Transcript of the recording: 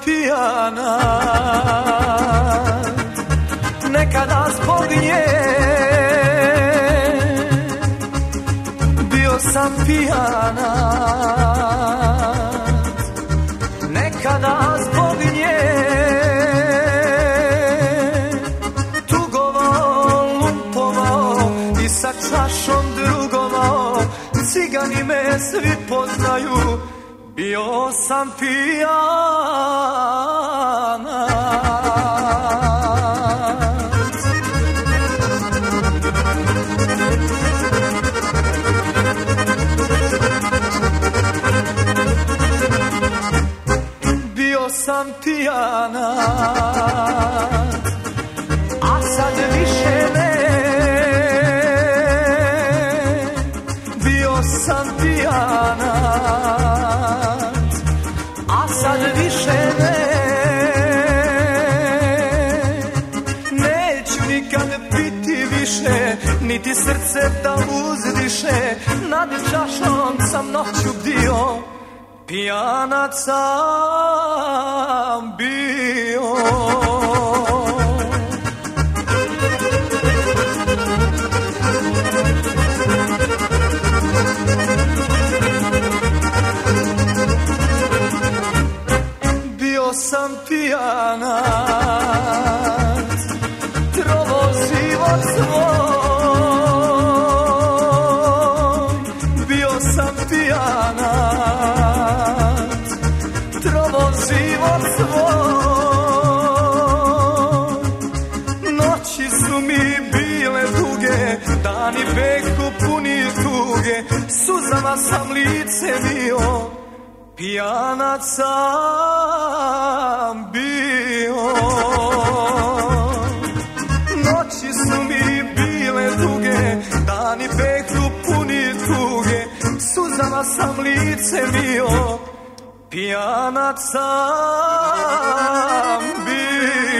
pijana, nekada zbog nje. Bio sam pijana, nekada zbog nje. Tugovao, lumpovao i sa čašom drugovao. Cigani me svi poznaju, bio sam pijana. Bio sam pijana, a sad više ne. Bio sam pijana, a sad više ne. Neću nikad piti više, niti srce da uzdiše. Nad čašom sam noću bio, pijanac sam bio. Bio sam pijanac, trovo život svoj. Bio sam pijanac, trovo život svoj. Noći su mi bile duge, dani beku puni tuge. Suzama sam lice bio, pijanac sam bio. Noći su mi bile duge, dani beku puni tuge. Suzama sam lice bio, pijanac sam bio.